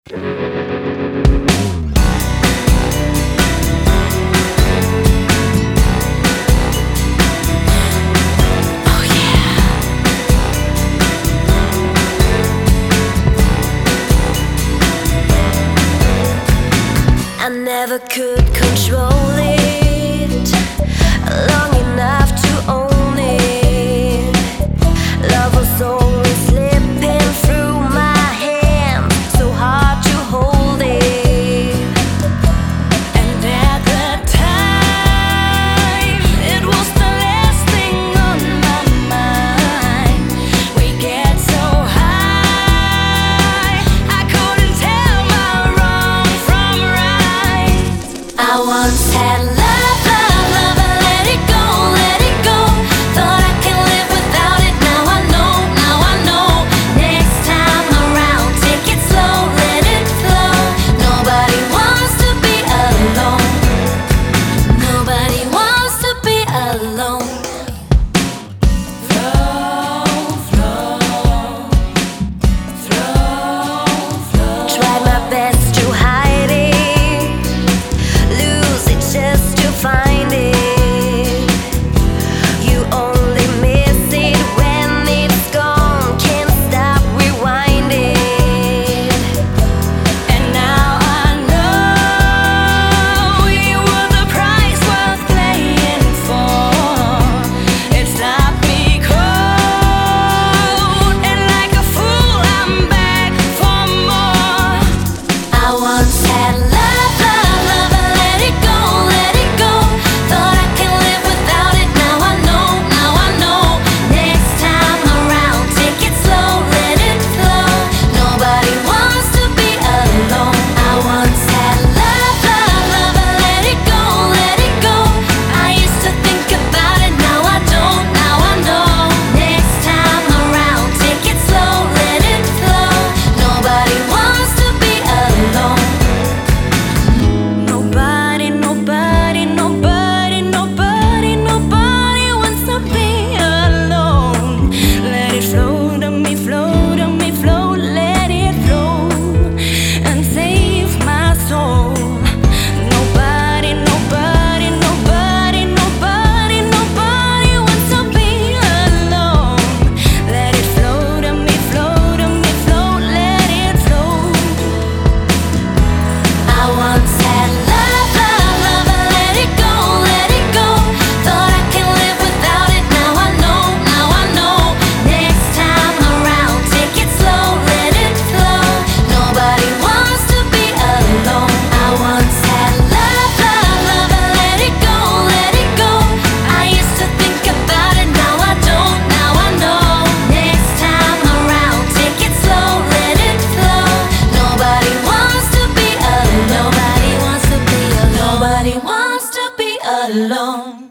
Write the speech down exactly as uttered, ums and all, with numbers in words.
I never could control it long enough to own it. Love was always slipping through my hands, so hard to hold it. And at the time, it was the last thing on my mind. We get so high, I couldn't tell my wrong from right. I once had love, love, love, I let it go, let it go. Thought I can live without it, now I know, now I know. Next time around, take it slow, let it flow. Nobody wants to be alone. Nobody wants to be alone. Flow, flow, flow, flow. Try my best to hide it, lose it just to find it. You only miss it when it's gone, can't stop rewinding. And now I know you were the price worth playing for. It stopped me cold, and like a fool I'm back for more. I once had love, love, love, I let it go, let it go. Thought I can live without it, now I know, now I know. Next time around, take it slow, let it flow. Nobody wants to be alone. I once had love, love, love, I let it go, let it go. I used to think about it, now I don't, now I know. Next time around, take it slow, let it flow. Nobody wants to be alone. Nobody, nobody, nobody, nobody, nobody wants to be alone. Let it flow to me, flow to me, flow, let it flow and save my soul. Nobody, nobody, nobody, nobody, nobody wants to be alone. Let it flow to me, flow to me, flow, let it flow. I once had love, love, love, I let it go, let it go. Thought I can live without it, now I know, now I know. Next time around, take it slow, let it flow. Nobody wants to be alone. I once had love, love, love, I let it go, let it go. I used to think about it, now I don't, now I know. Next time around, take it slow, let it flow. Nobody wants to be alone. Nobody wants to be alone. Nobody wants to be alone.